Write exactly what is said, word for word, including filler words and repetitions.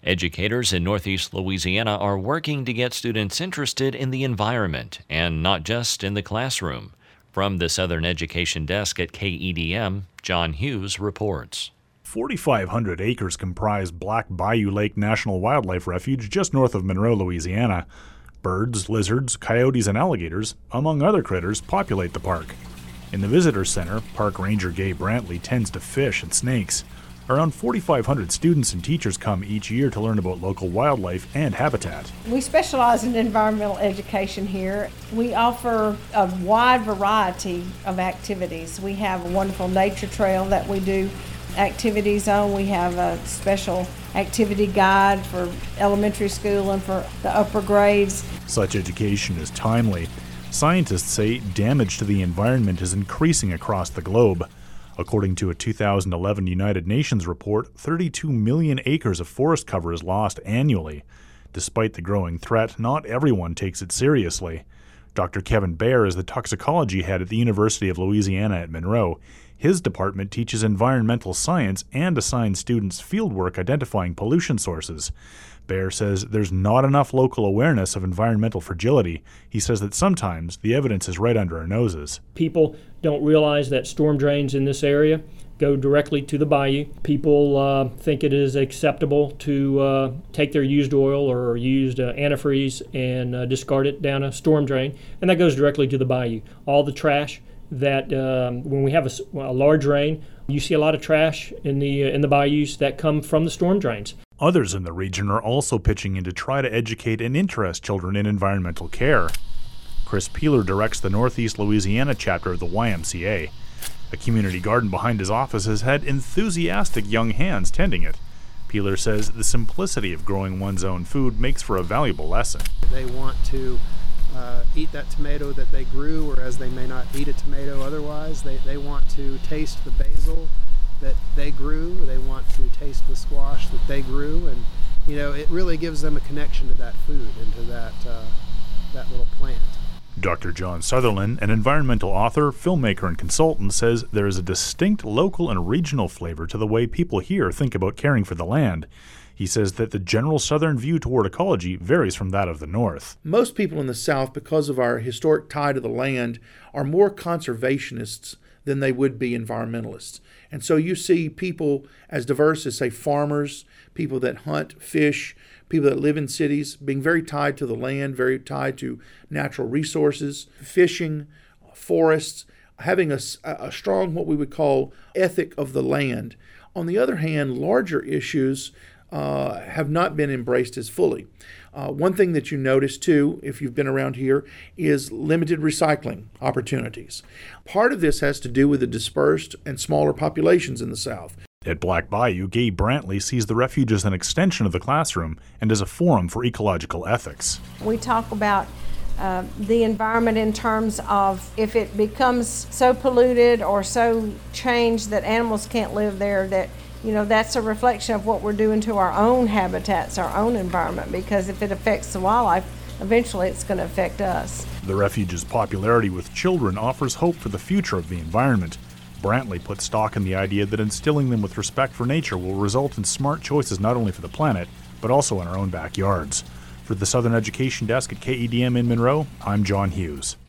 Educators in Northeast Louisiana are working to get students interested in the environment and not just in the classroom. From the Southern Education Desk at K E D M, John Hughes reports. forty-five hundred acres comprise Black Bayou Lake National Wildlife Refuge just north of Monroe, Louisiana. Birds, lizards, coyotes, and alligators, among other critters, populate the park. In the visitor center, Park Ranger Gay Brantley tends to fish and snakes. Around forty-five hundred students and teachers come each year to learn about local wildlife and habitat. We specialize in environmental education here. We offer a wide variety of activities. We have a wonderful nature trail that we do activities on. We have a special activity guide for elementary school and for the upper grades. Such education is timely. Scientists say damage to the environment is increasing across the globe. According to a two thousand eleven United Nations report, thirty-two million acres of forest cover is lost annually. Despite the growing threat, not everyone takes it seriously. Doctor Kevin Baer is the toxicology head at the University of Louisiana at Monroe. His department teaches environmental science and assigns students fieldwork identifying pollution sources. Baer says there's not enough local awareness of environmental fragility. He says that sometimes the evidence is right under our noses. People don't realize that storm drains in this area go directly to the bayou. People uh, think it is acceptable to uh, take their used oil or used uh, antifreeze and uh, discard it down a storm drain, and that goes directly to the bayou. All the trash that um, when we have a, a large rain, you see a lot of trash in the uh, in the bayous that come from the storm drains. Others in the region are also pitching in to try to educate and interest children in environmental care. Chris Peeler directs the Northeast Louisiana chapter of the Y M C A. A community garden behind his office has had enthusiastic young hands tending it. Peeler says the simplicity of growing one's own food makes for a valuable lesson. They want to uh, eat that tomato that they grew, whereas they may not eat a tomato otherwise. They, they want to taste the basil that they grew. They want to taste the squash that they grew. And, you know, it really gives them a connection to that food and to that, uh, that little plant. Doctor John Sutherland, an environmental author, filmmaker, and consultant, says there is a distinct local and regional flavor to the way people here think about caring for the land. He says that the general southern view toward ecology varies from that of the north. Most people in the South, because of our historic tie to the land, are more conservationists than they would be environmentalists. And so you see people as diverse as, say, farmers, people that hunt, fish, people that live in cities, being very tied to the land, very tied to natural resources, fishing, forests, having a, a strong, what we would call, ethic of the land. On the other hand, larger issues uh, have not been embraced as fully. Uh, one thing that you notice, too, if you've been around here, is limited recycling opportunities. Part of this has to do with the dispersed and smaller populations in the South. At Black Bayou, Gay Brantley sees the refuge as an extension of the classroom and as a forum for ecological ethics. We talk about uh, the environment in terms of if it becomes so polluted or so changed that animals can't live there, that you know, that's a reflection of what we're doing to our own habitats, our own environment, because if it affects the wildlife, eventually it's going to affect us. The refuge's popularity with children offers hope for the future of the environment. Brantley put stock in the idea that instilling them with respect for nature will result in smart choices not only for the planet, but also in our own backyards. For the Southern Education Desk at K E D M in Monroe, I'm John Hughes.